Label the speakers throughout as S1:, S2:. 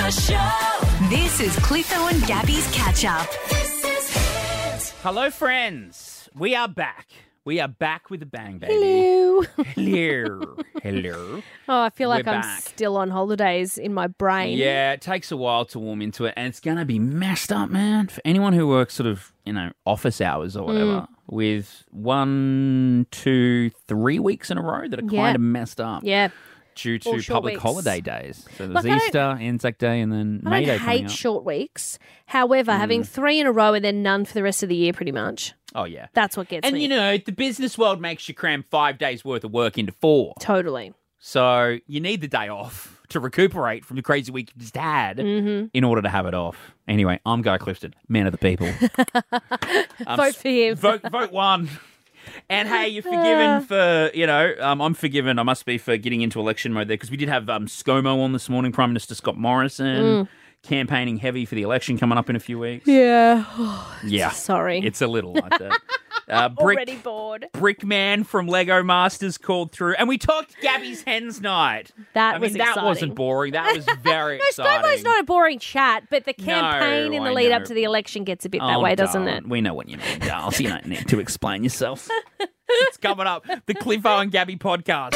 S1: the show.
S2: This is Cliffo and Gabby's Catch Up.
S1: This is it.
S3: Hello, friends. We are back. We are back with a bang, baby.
S4: Hello.
S3: Hello. Hello.
S4: Oh, I feel like
S3: We're
S4: I'm
S3: back.
S4: still on holidays in my brain.
S3: Yeah, it takes a while to warm into it, and it's going to be messed up, man. For anyone who works sort of, office hours or whatever, with 1, 2, 3 weeks in a row that are
S4: Yeah.
S3: kind of messed up.
S4: Yeah.
S3: Due
S4: All
S3: to
S4: short
S3: public
S4: weeks.
S3: holiday days. So there's
S4: Look, I don't-
S3: Easter, Anzac Day, and then
S4: I
S3: May
S4: don't
S3: Day coming
S4: hate
S3: up.
S4: short weeks. However, having 3 in a row and then none for the rest of the year, pretty much.
S3: Oh, yeah.
S4: That's what gets
S3: And,
S4: me.
S3: the business world makes you cram 5 days' worth of work into 4.
S4: Totally.
S3: So you need the day off to recuperate from the crazy week you just had in order to have it off. Anyway, I'm Guy Clifton, man of the people.
S4: Vote for him.
S3: Vote one. And hey, you're forgiven for, I'm forgiven, I must be, for getting into election mode there, because we did have ScoMo on this morning, Prime Minister Scott Morrison, campaigning heavy for the election coming up in a few weeks.
S4: Yeah.
S3: Yeah.
S4: Sorry.
S3: It's a little like that.
S4: Already bored.
S3: Brickman from Lego Masters called through, and we talked Gabby's Hens Night.
S4: That was
S3: that
S4: exciting.
S3: wasn't boring. That was very
S4: No,
S3: exciting.
S4: ScoMo's not a boring chat, but the campaign in the
S3: I
S4: lead up
S3: know.
S4: to the election gets a bit that way, doesn't it?
S3: We know what you mean, Darls. You don't need to explain yourself. It's coming up. The Cliffo and Gabby podcast.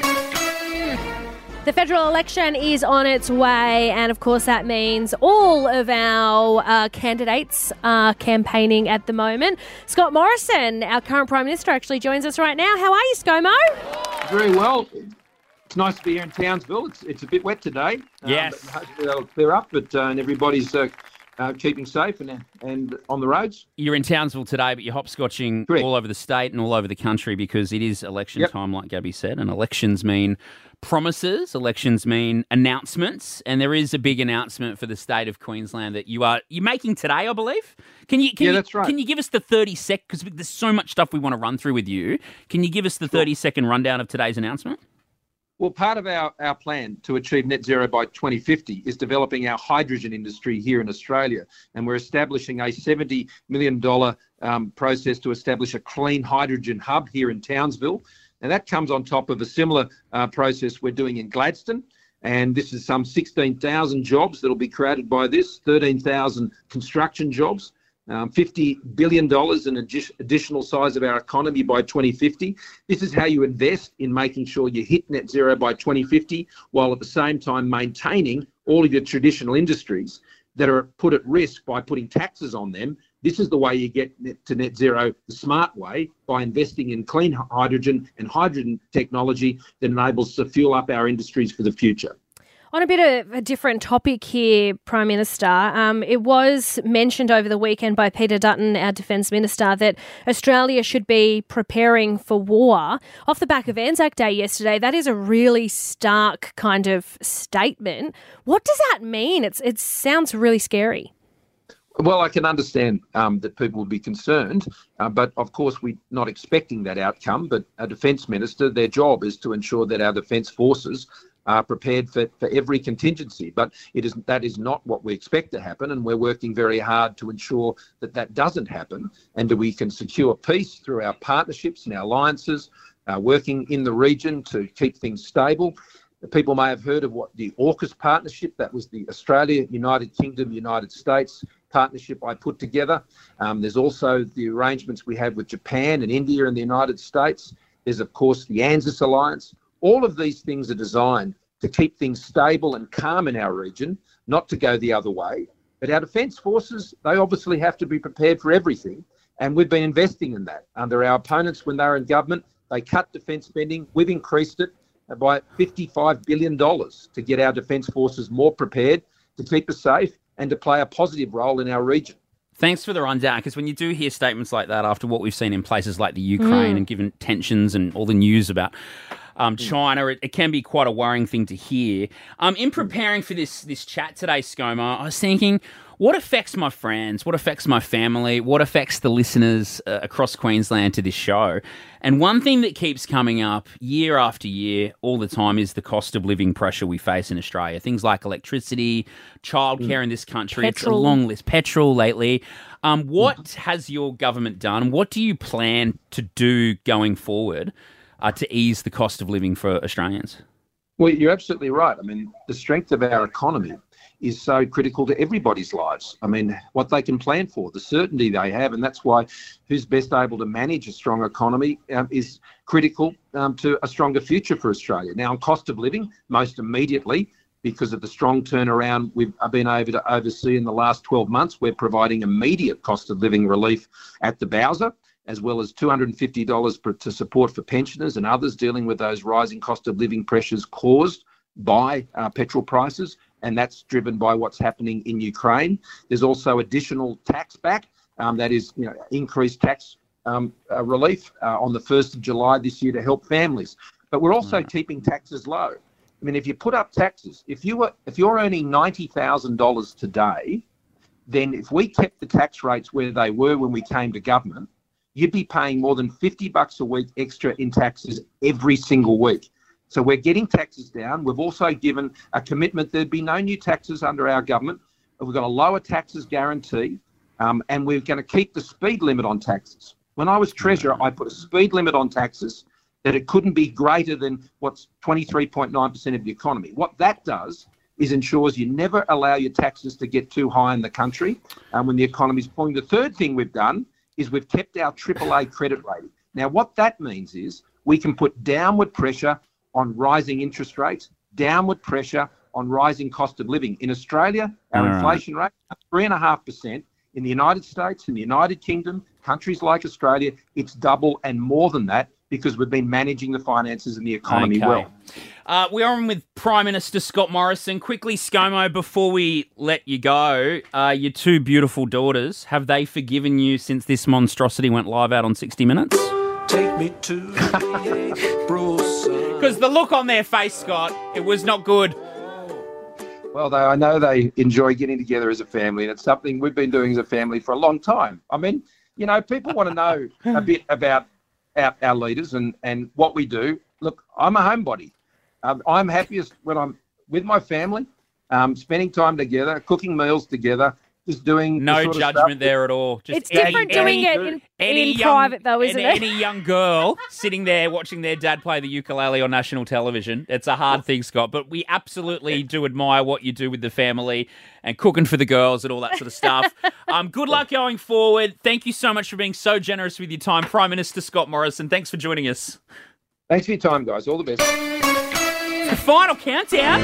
S4: The federal election is on its way, and of course that means all of our candidates are campaigning at the moment. Scott Morrison, our current Prime Minister, actually joins us right now. How are you, ScoMo?
S5: Very well. It's nice to be here in Townsville. It's a bit wet today.
S3: Yes.
S5: But hopefully that'll clear up, and everybody's keeping safe and on the roads.
S3: You're in Townsville today, but you're hopscotching
S5: Correct.
S3: all over the state and all over the country because it is election
S5: Yep.
S3: time, like Gabby said, and elections mean promises, elections mean announcements, and there is a big announcement for the state of Queensland that you're making today, I believe.
S5: That's right.
S3: Can you give us the 30-second, because there's so much stuff we want to run through with you. Can you give us the 30-second rundown of today's announcement?
S5: Well, part of our plan to achieve net zero by 2050 is developing our hydrogen industry here in Australia. And we're establishing a $70 million process to establish a clean hydrogen hub here in Townsville. And that comes on top of a similar process we're doing in Gladstone. And this is some 16,000 jobs that will be created by this, 13,000 construction jobs. $50 billion in additional size of our economy by 2050. This is how you invest in making sure you hit net zero by 2050, while at the same time maintaining all of your traditional industries that are put at risk by putting taxes on them. This is the way you get to net zero the smart way, by investing in clean hydrogen and hydrogen technology that enables us to fuel up our industries for the future.
S4: On a bit of a different topic here, Prime Minister, it was mentioned over the weekend by Peter Dutton, our Defence Minister, that Australia should be preparing for war. Off the back of Anzac Day yesterday, that is a really stark kind of statement. What does that mean? It sounds really scary.
S5: Well, I can understand that people will be concerned, but of course we're not expecting that outcome. But a Defence Minister, their job is to ensure that our Defence Forces are prepared for every contingency. But that is not what we expect to happen, and we're working very hard to ensure that doesn't happen, and that we can secure peace through our partnerships and our alliances, working in the region to keep things stable. People may have heard of what the AUKUS partnership, that was the Australia, United Kingdom, United States partnership I put together. There's also the arrangements we have with Japan and India and the United States. There's, of course, the ANZUS alliance. All of these things are designed to keep things stable and calm in our region, not to go the other way. But our Defence Forces, they obviously have to be prepared for everything, and we've been investing in that. Under our opponents, when they were in government, they cut defence spending. We've increased it by $55 billion to get our Defence Forces more prepared, to keep us safe, and to play a positive role in our region.
S3: Thanks for the rundown, because when you do hear statements like that after what we've seen in places like the Ukraine and given tensions and all the news about China, it can be quite a worrying thing to hear. In preparing for this chat today, ScoMo, I was thinking, what affects my friends? What affects my family? What affects the listeners across Queensland to this show? And one thing that keeps coming up year after year, all the time, is the cost of living pressure we face in Australia. Things like electricity, childcare in this country. It's a
S4: Petrol.
S3: long list. Petrol lately. What has your government done? What do you plan to do going forward to ease the cost of living for Australians?
S5: Well, you're absolutely right. I mean, the strength of our economy is so critical to everybody's lives. I mean, what they can plan for, the certainty they have, and that's why who's best able to manage a strong economy is critical to a stronger future for Australia. Now, on cost of living, most immediately, because of the strong turnaround we've been able to oversee in the last 12 months, we're providing immediate cost of living relief at the Bowser, as well as $250 to support for pensioners and others dealing with those rising cost of living pressures caused by petrol prices. And that's driven by what's happening in Ukraine. There's also additional tax back, that is, increased tax relief on the 1st of July this year to help families. But we're also keeping taxes low. I mean, if you put up taxes, if you're earning $90,000 today, then if we kept the tax rates where they were when we came to government, you'd be paying more than $50 a week extra in taxes every single week. So we're getting taxes down. We've also given a commitment there'd be no new taxes under our government. We've got a lower taxes guarantee, and we're going to keep the speed limit on taxes. When I was Treasurer, I put a speed limit on taxes that it couldn't be greater than what's 23.9% of the economy. What that does is ensures you never allow your taxes to get too high in the country when the economy's pulling. The third thing we've done is we've kept our AAA credit rating. Now, what that means is we can put downward pressure on rising interest rates, downward pressure on rising cost of living. In Australia, our inflation rate is 3.5%. In the United States, in the United Kingdom, countries like Australia, it's double and more than that because we've been managing the finances and the economy well.
S3: We're on with Prime Minister Scott Morrison. Quickly, ScoMo, before we let you go, your two beautiful daughters, have they forgiven you since this monstrosity went live out on 60 Minutes?
S6: Take me to the April sun.
S3: Because the look on their face, Scott, it was not good.
S5: Well, I know they enjoy getting together as a family, and it's something we've been doing as a family for a long time. I mean, people want to know a bit about our leaders and what we do. Look, I'm a homebody. I'm happiest when I'm with my family, spending time together, cooking meals together, just doing
S3: no judgment there at all. Just
S4: it's different doing it in private, though, isn't it?
S3: Any young girl sitting there watching their dad play the ukulele on national television, it's a hard thing, Scott. But we absolutely do admire what you do with the family and cooking for the girls and all that sort of stuff. Good luck going forward. Thank you so much for being so generous with your time, Prime Minister Scott Morrison. Thanks for joining us.
S5: Thanks for your time, guys. All the best.
S3: The final countdown.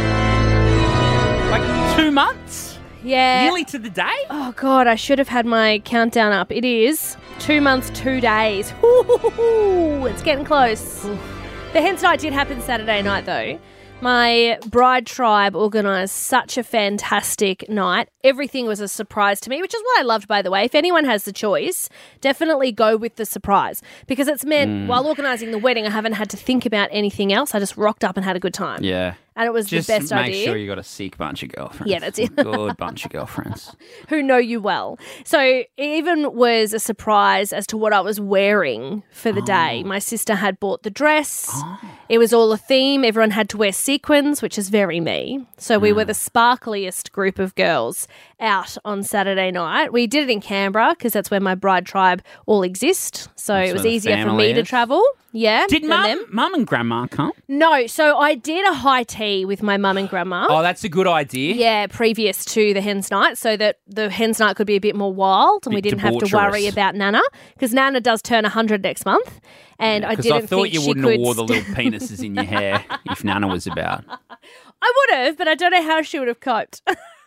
S3: Like 2 months.
S4: Yeah.
S3: Nearly to the day?
S4: Oh, God, I should have had my countdown up. It is 2 months, 2 days. Ooh, it's getting close. The Hens Night did happen Saturday night, though. My bride tribe organised such a fantastic night. Everything was a surprise to me, which is what I loved, by the way. If anyone has the choice, definitely go with the surprise because it's meant while organising the wedding, I haven't had to think about anything else. I just rocked up and had a good time.
S3: Yeah.
S4: And it was
S3: just
S4: the best idea.
S3: Just make sure you got a sick bunch of girlfriends.
S4: Yeah, that's it.
S3: A good bunch of girlfriends.
S4: Who know you well. So it even was a surprise as to what I was wearing for the day. My sister had bought the dress. It was all a theme. Everyone had to wear sequins, which is very me. So we were the sparkliest group of girls out on Saturday night. We did it in Canberra because that's where my bride tribe all exist. So
S3: That's
S4: it was
S3: where the
S4: easier for
S3: family
S4: me to
S3: is.
S4: travel. Yeah.
S3: Did
S4: than
S3: mum and grandma come?
S4: No. So I did a high tea with my mum and grandma.
S3: Oh, that's a good idea.
S4: Yeah, previous to the Hens Night, so that the Hens Night could be a bit more wild and we
S3: Bit
S4: didn't have to
S3: debaucherous.
S4: worry about Nana, because Nana does turn 100 next month, and I
S3: Because
S4: didn't
S3: I thought
S4: think
S3: you
S4: she
S3: wouldn't
S4: could...
S3: have wore the little penises in your hair if Nana was about.
S4: I would have, but I don't know how she would have coped.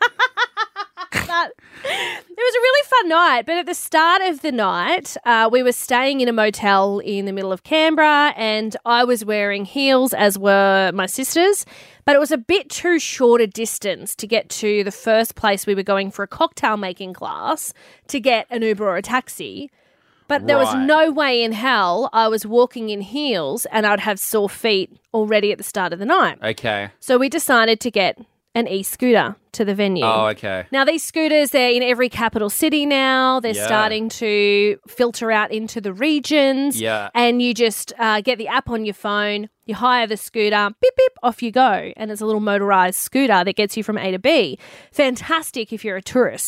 S4: But it was a really fun night. But at the start of the night, we were staying in a motel in the middle of Canberra, and I was wearing heels, as were my sisters. But it was a bit too short a distance to get to the first place we were going for a cocktail making class to get an Uber or a taxi. But there was
S3: Right.
S4: no way in hell I was walking in heels and I'd have sore feet already at the start of the night.
S3: Okay.
S4: So we decided to get an e-scooter to the venue.
S3: Oh, okay.
S4: Now, these scooters, they're in every capital city now. They're
S3: Yeah.
S4: starting to filter out into the regions.
S3: Yeah.
S4: And you just get the app on your phone, you hire the scooter, beep, beep, off you go. And it's a little motorised scooter that gets you from A to B. Fantastic if you're a tourist.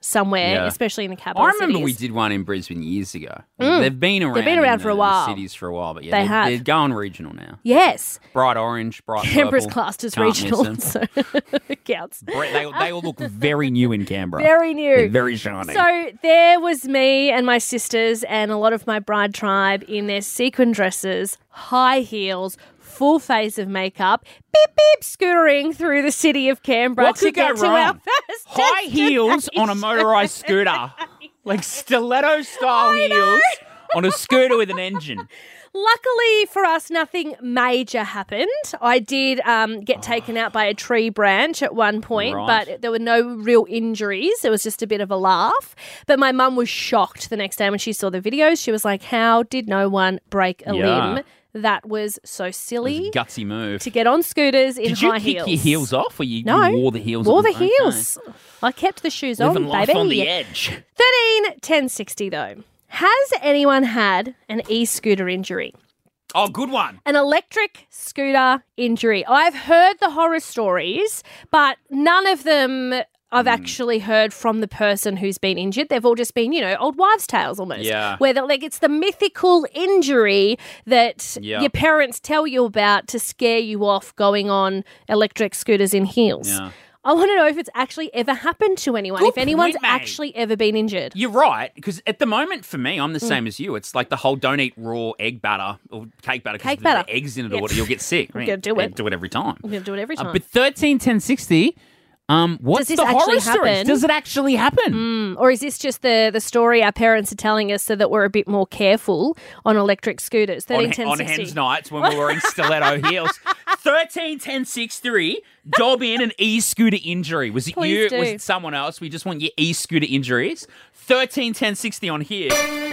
S4: somewhere,
S3: Yeah.
S4: especially in the capital
S3: I remember
S4: cities.
S3: we did one in Brisbane years ago. They've been around.
S4: for a
S3: in
S4: while.
S3: The cities for a while, but yeah,
S4: They have.
S3: they're going regional now.
S4: Yes.
S3: Bright orange, bright
S4: Canberra's
S3: purple.
S4: classed as
S3: Can't miss
S4: regional,
S3: them.
S4: so it counts.
S3: They all look very new in Canberra.
S4: Very new.
S3: They're very shiny.
S4: So there was me and my sisters and a lot of my bride tribe in their sequin dresses, high heels, full face of makeup, beep beep, scootering through the city of Canberra
S3: What
S4: to
S3: could go
S4: get to our
S3: wrong?
S4: first
S3: High heels on a motorised scooter. Like stiletto style heels on a scooter with an engine.
S4: Luckily for us, nothing major happened. I did get taken out by a tree branch at one point,
S3: Right.
S4: but there were no real injuries. It was just a bit of a laugh. But my mum was shocked the next day when she saw the videos. She was like, how did no one break a
S3: Yeah.
S4: limb? That was so
S3: It was
S4: silly
S3: a gutsy move.
S4: to get on scooters in
S3: Did you
S4: high
S3: kick
S4: heels.
S3: your heels off, or you wore the heels?
S4: Wore
S3: on?
S4: the
S3: Okay.
S4: heels. I kept the shoes
S3: Living
S4: on,
S3: life
S4: baby.
S3: on the edge.
S4: 13 10 60 though. Has anyone had an e-scooter injury?
S3: Oh, good one.
S4: An electric scooter injury. I've heard the horror stories, but none of them I've actually heard from the person who's been injured. They've all just been, old wives' tales almost.
S3: Yeah.
S4: Where it's the mythical injury that
S3: Yeah.
S4: your parents tell you about to scare you off going on electric scooters in heels.
S3: Yeah.
S4: I want to know if it's actually ever happened to anyone,
S3: Good
S4: if anyone's
S3: point, mate.
S4: actually ever been injured.
S3: You're right, because at the moment, for me, I'm the same as you. It's like the whole don't eat raw egg batter or cake batter because
S4: Cake
S3: the
S4: batter.
S3: eggs in it
S4: Yep.
S3: or whatever, you'll get sick.
S4: I'm gonna do it.
S3: Do it every time.
S4: I'm going to do it every time.
S3: But 13, 10, 60, what's
S4: Does this
S3: the horror
S4: actually
S3: stories?
S4: happen?
S3: Does it actually happen?
S4: Or is this just the story our parents are telling us so that we're a bit more careful on electric scooters? 13, 10,
S3: On
S4: 60.
S3: hens nights when we're wearing stiletto heels. 13, 10, 6-3, dob in an e-scooter injury. Was it
S4: Please
S3: you?
S4: do.
S3: Was it someone else? We just want your e-scooter injuries. 13, 10, 60 on here.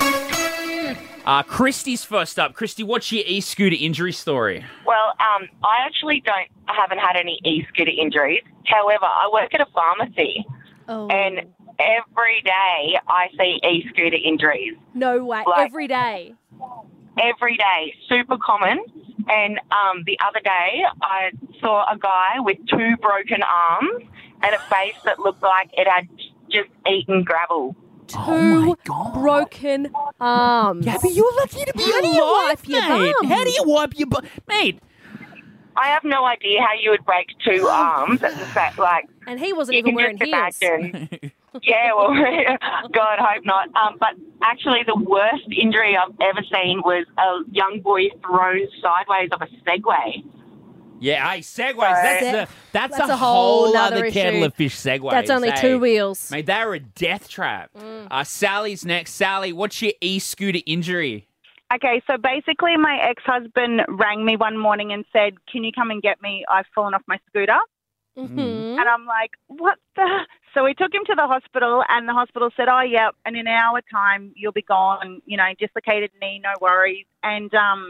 S3: Christy's first up. Christy, what's your e-scooter injury story?
S7: Well, I haven't had any e-scooter injuries. However, I work at a pharmacy
S4: Oh,
S7: and every day I see e-scooter injuries.
S4: no way.
S7: like-
S4: Every day.
S7: Every day, super common. And the other day I saw a guy with 2 broken arms and a face that looked like it had just eaten gravel.
S4: Two broken arms.
S3: Gabby, you're lucky to be
S4: How do you wipe your
S3: mate.
S4: bum?
S3: How do you wipe your bum? Mate,
S7: I have no idea how you would break 2 arms at the same, like,
S4: And he wasn't
S7: you
S4: even
S7: can
S4: wearing
S7: just
S4: heels.
S7: imagine. Yeah, well, God, hope not. But actually, the worst injury I've ever seen was a young boy thrown sideways of a Segway.
S3: yeah, hey, segways. That's
S4: That's
S3: a
S4: a whole
S3: whole
S4: nother
S3: other kettle
S4: issue.
S3: of fish. Segways.
S4: That's only
S3: hey.
S4: 2 wheels.
S3: Mate, they're a death trap. Sally's next. Sally, what's your e-scooter injury?
S8: Okay, so basically my ex-husband rang me one morning and said, can you come and get me? I've fallen off my scooter.
S4: Mhm.
S8: And I'm like, what the? So we took him to the hospital and the hospital said, oh, yeah, in an hour time you'll be gone, dislocated knee, no worries. And,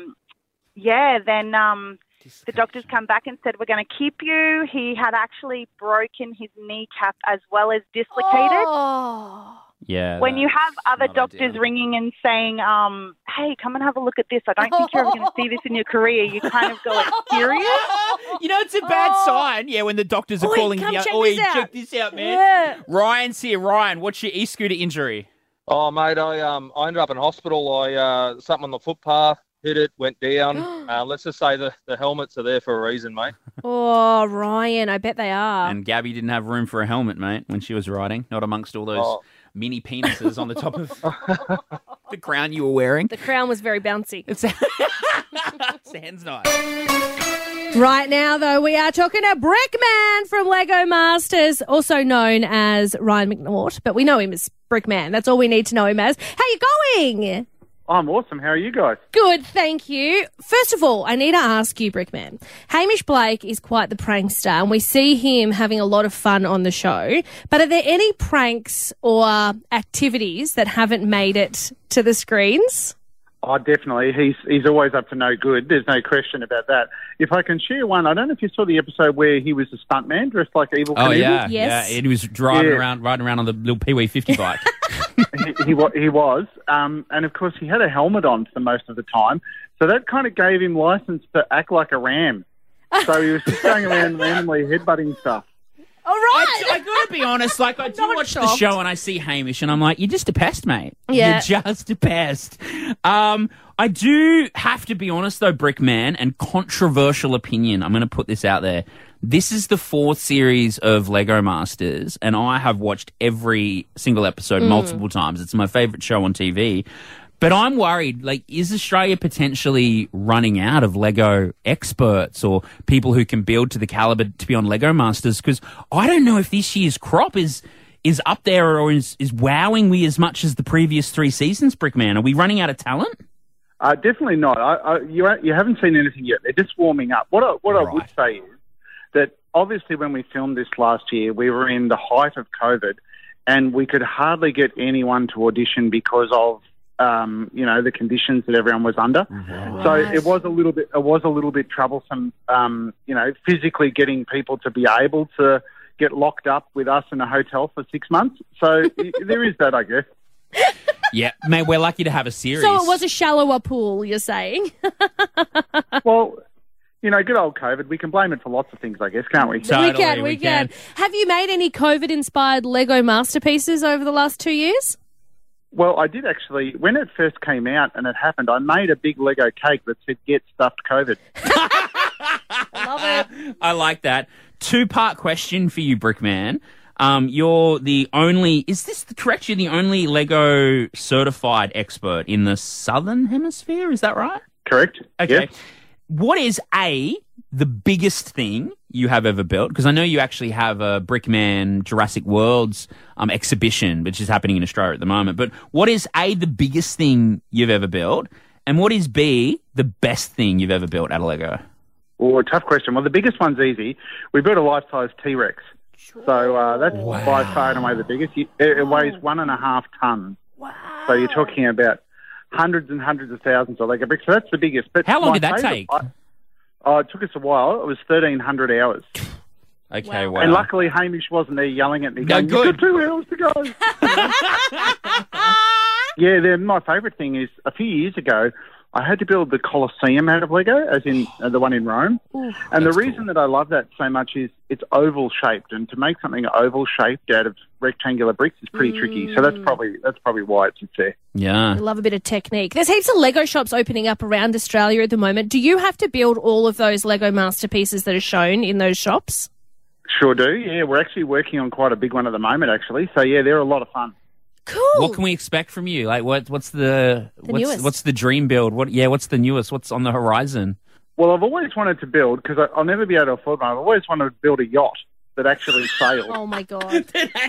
S8: then the doctors come back and said, we're going to keep you. He had actually broken his kneecap as well as dislocated.
S4: Oh.
S3: Yeah.
S8: When you have other
S3: not
S8: doctors
S3: ideal.
S8: ringing and saying, hey, come and have a look at this. I don't think you're ever going to see this in your career. You kind of go, serious?
S3: it's a bad sign. Yeah, when the doctors are
S4: Oi,
S3: calling
S4: come
S3: you.
S4: check
S3: Oi,
S4: this out."
S3: check this out, man.
S4: Yeah.
S3: Ryan's here. Ryan, what's your e-scooter injury?
S9: Oh, mate, I ended up in hospital. I something on the footpath, hit it, went down. Let's just say the helmets are there for a reason, mate.
S4: Oh, Ryan, I bet they are.
S3: And Gabby didn't have room for a helmet, mate, when she was riding. Not amongst all those
S9: Oh.
S3: mini penises on the top of the crown you were wearing.
S4: The crown was very bouncy.
S3: It's Sans nice.
S4: Right now, though, we are talking to Brickman from Lego Masters, also known as Ryan McNaught, but we know him as Brickman. That's all we need to know him as. How you going?
S10: I'm awesome. How are you guys?
S4: Good, thank you. First of all, I need to ask you, Brickman. Hamish Blake is quite the prankster, and we see him having a lot of fun on the show. But are there any pranks or activities that haven't made it to the screens?
S10: Oh, definitely. He's always up to no good. There's no question about that. If I can share one, I don't know if you saw the episode where he was a stuntman dressed like Evil
S3: Oh,
S10: Knievel.
S3: yeah.
S4: Yes.
S3: Yeah, and he was riding
S10: Yeah.
S3: around on the little Pee Wee 50 bike.
S10: He was. And, of course, he had a helmet on for most of the time. So that kind of gave him license to act like a ram. So he was just going around randomly headbutting stuff.
S4: All right. right.
S3: I gotta be honest. Like, I do
S4: Not
S3: watch the
S4: shocked.
S3: show and I see Hamish, and I'm like, you're just a pest, mate.
S4: Yeah.
S3: You're just a pest. I do have to be honest, though, Brickman, and controversial opinion. I'm going to put this out there. This is the 4th series of Lego Masters, and I have watched every single episode multiple times. It's my favourite show on TV. But I'm worried, like, is Australia potentially running out of Lego experts or people who can build to the calibre to be on Lego Masters? Because I don't know if this year's crop is up there or is wowing me as much as the previous 3 seasons, Brickman. Are we running out of talent?
S10: Definitely not. You haven't seen anything yet. They're just warming up. What I would say is that obviously when we filmed this last year, we were in the height of COVID, and we could hardly get anyone to audition because of the conditions that everyone was under. Right. So it was a little bit troublesome. Physically getting people to be able to get locked up with us in a hotel for 6 months. So there is that, I guess.
S3: Yeah, mate, we're lucky to have a series.
S4: So it was a shallower pool, you're saying?
S10: Well, good old COVID. We can blame it for lots of things, I guess, can't we?
S3: Totally,
S4: we can. Have you made any COVID-inspired Lego masterpieces over the last 2 years?
S10: Well, I did actually. When it first came out and it happened, I made a big Lego cake that said, "Get stuffed COVID."
S4: Love it.
S3: I like that. 2-part question for you, Brickman. You're the only, is this correct? You're the only Lego certified expert in the Southern Hemisphere, is that right?
S10: Correct.
S3: Okay.
S10: Yes.
S3: What is, the biggest thing you have ever built? Because I know you actually have a Brickman Jurassic Worlds exhibition, which is happening in Australia at the moment. But what is, the biggest thing you've ever built? And what is, B, the best thing you've ever built out of Lego?
S10: Oh, a tough question. Well, the biggest one's easy. We built a life-size T-Rex. So that's by far and away the biggest. It weighs 1.5 tons. Wow. So you're talking about hundreds and hundreds of thousands of Lego bricks. So that's the biggest. But
S3: how long did that take?
S10: It took us a while. It was 1,300 hours.
S3: Okay, wow.
S10: And luckily Hamish wasn't there yelling at me going,
S3: good.
S10: "You've got 2 hours to go." Yeah, then my favourite thing is a few years ago, I had to build the Colosseum out of Lego, as in the one in Rome.
S4: Ooh,
S10: and the reason that I love that so much is it's oval-shaped, and to make something oval-shaped out of rectangular bricks is pretty tricky. So that's probably why it's there.
S3: Yeah.
S4: I love a bit of technique. There's heaps of Lego shops opening up around Australia at the moment. Do you have to build all of those Lego masterpieces that are shown in those shops?
S10: Sure do, yeah. We're actually working on quite a big one at the moment, actually. So, yeah, they're a lot of fun.
S4: Cool.
S3: What can we expect from you? Like, what's the
S4: newest?
S3: What's the dream build? What's the newest? What's on the horizon?
S10: Well, I've always wanted to build, because I'll never be able to afford one, I've always wanted to build a yacht that actually sails.
S4: Oh, my God.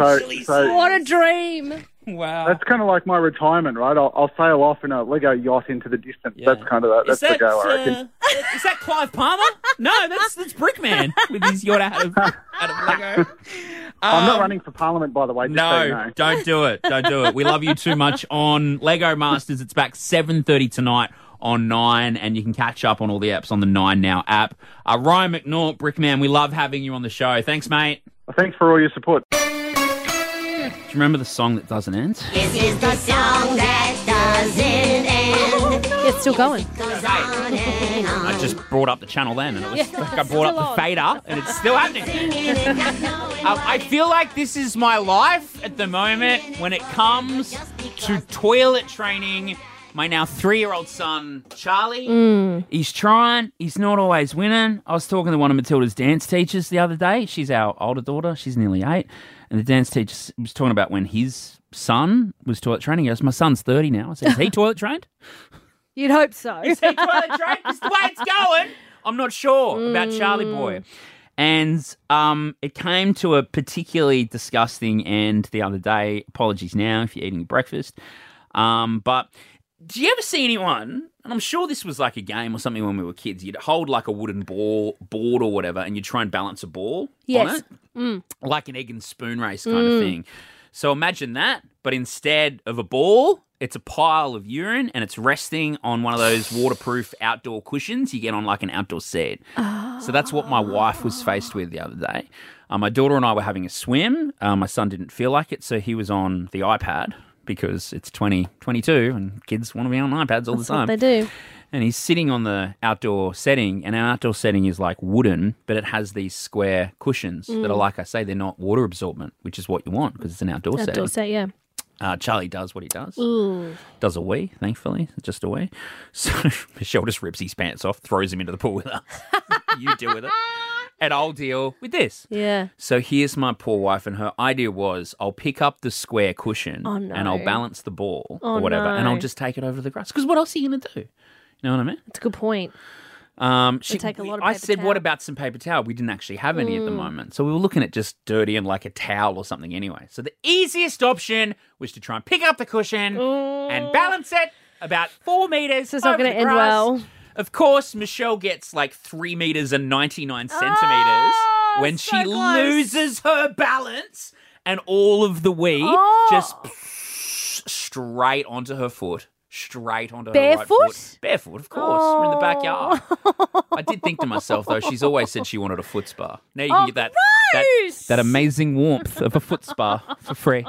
S10: So
S4: what a dream.
S3: Wow.
S10: That's kind of like my retirement, right? I'll sail off in a Lego yacht into the distance.
S3: Yeah.
S10: That's kind of that's the go, I reckon.
S3: Is that Clive Palmer? No, that's Brickman with his yacht out of Lego.
S10: I'm not running for Parliament, by the way. Just so you know.
S3: Don't do it. Don't do it. We love you too much on Lego Masters. It's back 7:30 tonight on 9, and you can catch up on all the apps on the 9 Now app. Ryan McNaught, Brickman, we love having you on the show. Thanks, mate.
S10: Thanks for all your support.
S3: Do you remember the song that doesn't end?
S1: This is the song that doesn't end.
S4: It's still going.
S1: Goes on and on.
S3: I just brought up the channel then, and it was
S4: Yeah,
S3: like I
S4: it's
S3: brought
S4: still
S3: up the
S4: on.
S3: fader, and it's still happening.
S1: Singing and not knowing
S3: I feel like this is my life at the moment when it comes to toilet training. My now 3-year-old son, Charlie, he's trying. He's not always winning. I was talking to one of Matilda's dance teachers the other day. She's our older daughter. She's nearly 8. And the dance teacher was talking about when his son was toilet training. He goes, my son's 30 now. I said, is he toilet trained?
S4: You'd hope so.
S3: Is he toilet trained? Is the way it's going? I'm not sure about Charlie Boy. And it came to a particularly disgusting end the other day. Apologies now if you're eating your breakfast. But do you ever see anyone, and I'm sure this was like a game or something when we were kids, you'd hold like a wooden board or whatever and you'd try and balance a ball on it? Like an egg and spoon race kind of thing. So imagine that, but instead of a ball, it's a pile of urine and it's resting on one of those waterproof outdoor cushions you get on like an outdoor set. So that's what my wife was faced with the other day. My daughter and I were having a swim. My son didn't feel like it, so he was on the iPad because it's 2022 and kids want to be on iPads all the time.
S4: What they do.
S3: And he's sitting on the outdoor setting, and our outdoor setting is like wooden, but it has these square cushions that are, like I say, they're not water absorbent, which is what you want because it's an outdoor setting.
S4: Outdoor set, yeah.
S3: Charlie does what he does.
S4: Ooh.
S3: Does a wee, thankfully. Just a wee. So Michelle just rips his pants off, throws him into the pool with her. You deal with it. And I'll deal with this.
S4: Yeah.
S3: So here's my poor wife, and her idea was I'll pick up the square cushion and I'll balance the ball or whatever, and I'll just take it over to the grass. Because what else are you going to do? You know what I mean?
S4: That's a good point. Take a lot of
S3: I
S4: paper
S3: said,
S4: towel.
S3: what about some paper towel? We didn't actually have any at the moment. So we were looking at just dirty and like a towel or something anyway. So the easiest option was to try and pick up the cushion and balance it about 4 meters.
S4: This is not
S3: going to
S4: end well.
S3: Of course, Michelle gets like 3 meters and 99 centimeters when
S4: so
S3: she
S4: close.
S3: loses her balance and all of the wee just straight onto her foot. Straight onto her right
S4: Barefoot?
S3: foot. Barefoot, of course. We're in the backyard. I did think to myself, though, she's always said she wanted a foot spa. Now you can get that amazing warmth of a foot spa for free.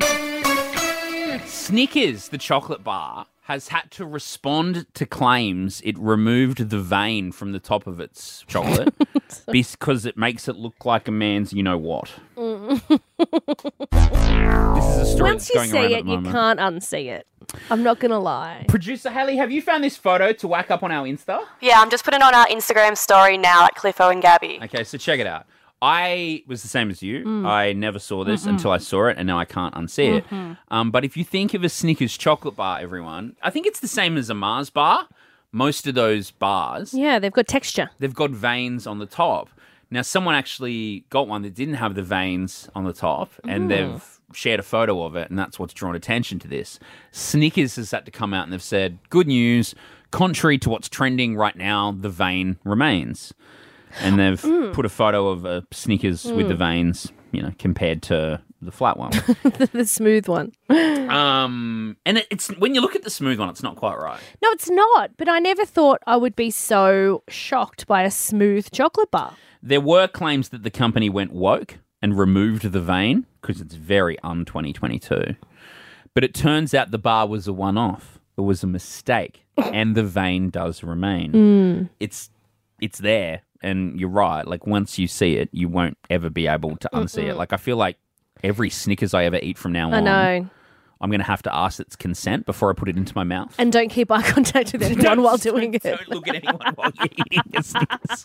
S3: Snickers, the chocolate bar, has had to respond to claims it removed the vein from the top of its chocolate because it makes it look like a man's you-know-what. This is a story
S4: Once
S3: that's
S4: you
S3: going
S4: see
S3: around
S4: it,
S3: at the
S4: you
S3: moment.
S4: can't unsee it. I'm not going to lie.
S3: Producer Haley, have you found this photo to whack up on our Insta?
S11: Yeah, I'm just putting it on our Instagram story now at Cliffo and Gabby.
S3: Okay, so check it out. I was the same as you. I never saw this until I saw it, and now I can't unsee it. But if you think of a Snickers chocolate bar, everyone, I think it's the same as a Mars bar. Most of those bars,
S4: Yeah, they've got texture.
S3: they've got veins on the top. Now, someone actually got one that didn't have the veins on the top, and they've shared a photo of it, and that's what's drawn attention to this. Snickers has had to come out and they've said, good news, contrary to what's trending right now, the vein remains. And they've put a photo of a Snickers with the veins, you know, compared to the flat one.
S4: The smooth one.
S3: And it's when you look at the smooth one, it's not quite right.
S4: No, it's not. But I never thought I would be so shocked by a smooth chocolate bar.
S3: There were claims that the company went woke and removed the vein because it's very un-2022. But it turns out the bar was a one-off. It was a mistake, and the vein does remain. It's there, and you're right. Like, once you see it, you won't ever be able to unsee it. Like, I feel like every Snickers I ever eat from now on,
S4: I know.
S3: I'm going to have to ask its consent before I put it into my mouth.
S4: And don't keep eye contact with anyone while doing it.
S3: Don't look at anyone while you're eating a Snickers.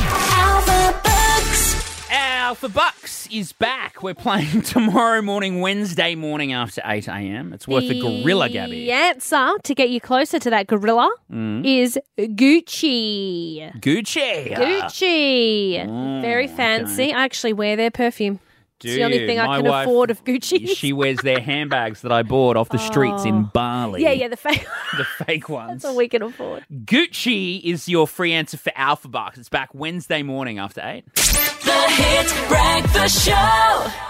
S3: Alpha Bucks is back. We're playing tomorrow morning, Wednesday morning after 8 a.m. It's worth a gorilla, Gabby.
S4: The answer to get you closer to that gorilla is Gucci.
S3: Gucci.
S4: Gucci. Very fancy. I actually wear their perfume. It's the only thing I
S3: My
S4: can
S3: wife,
S4: afford of Gucci.
S3: She wears their handbags that I bought off the streets in Bali.
S4: Yeah, the fake
S3: The fake ones.
S4: That's all we can afford.
S3: Gucci is your free answer for Alpha Bucks. It's back Wednesday morning after 8.
S2: The Hit Breakfast Show.